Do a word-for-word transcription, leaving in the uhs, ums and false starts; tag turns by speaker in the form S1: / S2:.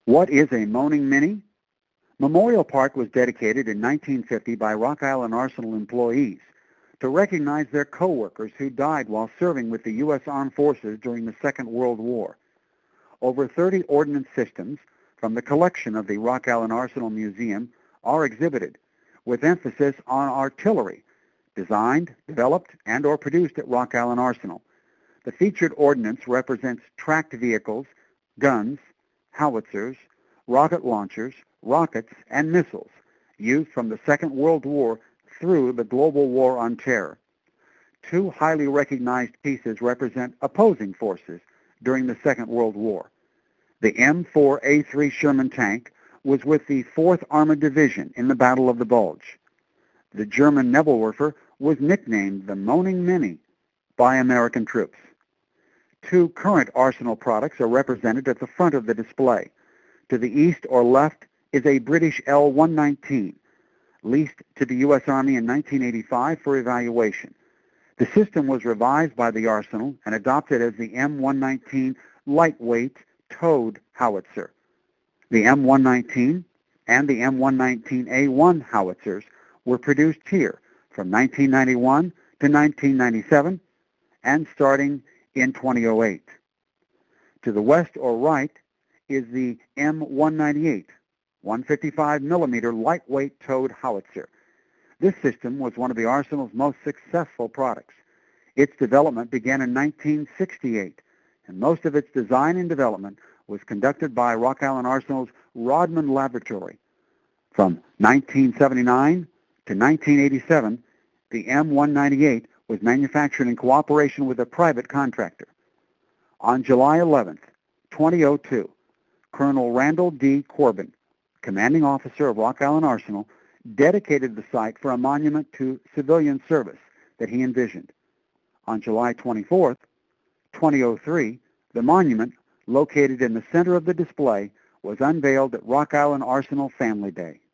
S1: What is a Moaning Mini? Memorial Park was dedicated in nineteen fifty by Rock Island Arsenal employees to recognize their co-workers who died while serving with the U S Armed Forces during the Second World War. Over thirty ordnance systems from the collection of the Rock Island Arsenal Museum are exhibited, with emphasis on artillery, designed, developed, and or produced at Rock Island Arsenal. The featured ordnance represents tracked vehicles, guns, howitzers, rocket launchers, rockets, and missiles used from the Second World War through the global war on terror. Two highly recognized pieces represent opposing forces during the Second World War. The M four A three Sherman tank was with the fourth Armored Division in the Battle of the Bulge. The German Nebelwerfer was nicknamed the Moaning Mini by American troops. Two current Arsenal products are represented at the front of the display. To the east or left is a British L one nineteen, leased to the U S Army in nineteen eighty-five for evaluation. The system was revised by the Arsenal and adopted as the M one nineteen lightweight towed howitzer. The M one nineteen and the M one nineteen A one howitzers were produced here from nineteen ninety-one to nineteen ninety-seven and starting in two thousand eight. To the west or right is the M one ninety-eight, one fifty-five millimeter lightweight towed howitzer. This system was one of the Arsenal's most successful products. Its development began in nineteen sixty-eight, and most of its design and development was conducted by Rock Island Arsenal's Rodman Laboratory. From nineteen seventy-nine to nineteen eighty-seven, the M one ninety-eight was manufactured in cooperation with a private contractor. On July eleventh, two thousand two, Colonel Randall D. Corbin, commanding officer of Rock Island Arsenal, dedicated the site for a monument to civilian service that he envisioned. On July twenty-fourth, two thousand three, the monument, located in the center of the display, was unveiled at Rock Island Arsenal Family Day.